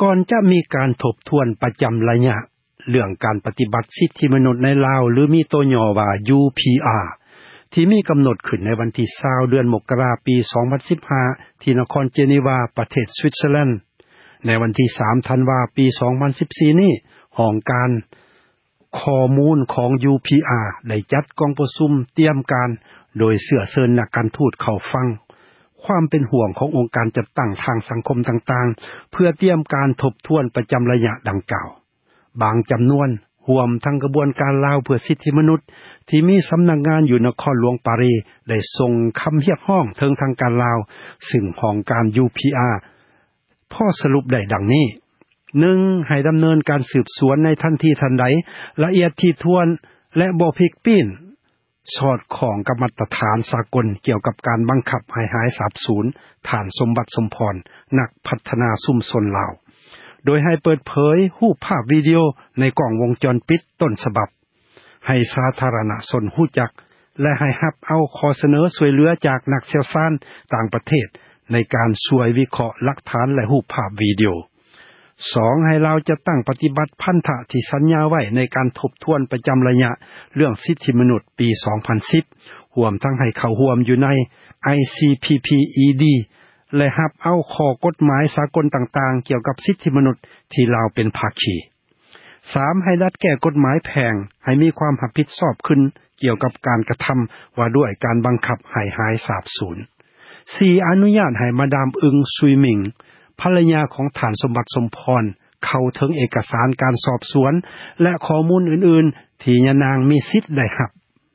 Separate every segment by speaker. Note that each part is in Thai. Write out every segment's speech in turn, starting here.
Speaker 1: ก่อนจะมีการทบทวนประจำระยะเรื่องการปฏิบัติสิทธิมนุษย์ในลาวหรือมีตัวย่อว่า UPR ที่มีกำหนดขึ้นในวันที่20เดือนมกราคมปี2015ที่นครเจนีวาประเทศสวิตเซอร์แลนด์ในวันที่3ธันวาคมปี2014นี้ห้องการข้อมูลของ UPR ได้จัดกองประชุมเตรียมการโดยเชื้อเชิญนักการทูตเข้าฟังความเป็นห่วงขององค์การจัดตั้งทางสังคมต่างๆเพื่อเตรียมการทบทวนประจำระยะดังกล่าวบางจำนวนรวมทั้งกระบวนการลาวเพื่อสิทธิมนุษย์ที่มีสำนักงานอยู่นครหลวงปารีสได้ส่งคำเรียกร้องถึงทางการลาวซึ่งของการ UPR พอสรุปได้ดังนี้ 1. ให้ดำเนินการสืบสวนในทันทีทันใดละเอียดถี่ถ้วนและบ่พลิกปิ้นสอดคล้องกับมาตรฐานสากลเกี่ยวกับการบังคับให้หายสาบสูญฐานสมบัติสมพรนักพัฒนาชุมชนลาวโดยให้เปิดเผยรูปภาพวิดีโอในกล้องวงจรปิดต้นฉบับให้สาธารณชนรู้จักและให้รับเอาข้อเสนอช่วยเหลือจากนักเชี่ยวชาญต่างประเทศในการช่วยวิเคราะห์หลักฐานและรูปภาพวิดีโอ 2. ให้เราจะตั้งปฏิบัติพันธะที่สัญญาไว้ในการทบทวนประจำระยะเรื่องสิทธิมนุษย์ปี2010รวมทั้งให้เข้าร่วมอยู่ใน ICPPED และรับเอาข้อกฎหมายสากลต่างๆเกี่ยวกับสิทธิมนุษย์ที่ลาวเป็นภาคี 3. ให้รัฐแก้กฎหมายแพ่งให้มีความรับผิดชอบขึ้นเกี่ยวกับการกระทำว่าด้วยการบังคับให้หายสาบสูญ 4. อนุญาตให้มาดามอึงซุยหมิงภรรยาของฐานสมบัติสมพรเข้าถึงเอกสารการสอบสวนและข้อมูลอื่นๆที่ยะนางมีสิทธิ์ได้รับ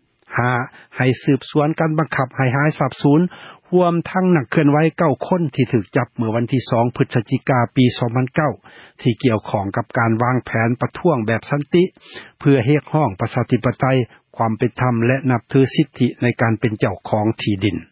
Speaker 1: 5. ให้สืบสวนการบังคับให้หายสาบสูญรวมทั้งนักเคลื่อนไหว9คนที่ถูกจับเมื่อวันที่2พฤศจิกายนปี2009ที่เกี่ยวข้องกับการวางแผนประท้วงแบบสันติเพื่อเรียกร้องประชาธิปไตยความเป็นธรรมและนับถือสิทธิในการเป็นเจ้าของที่ดิน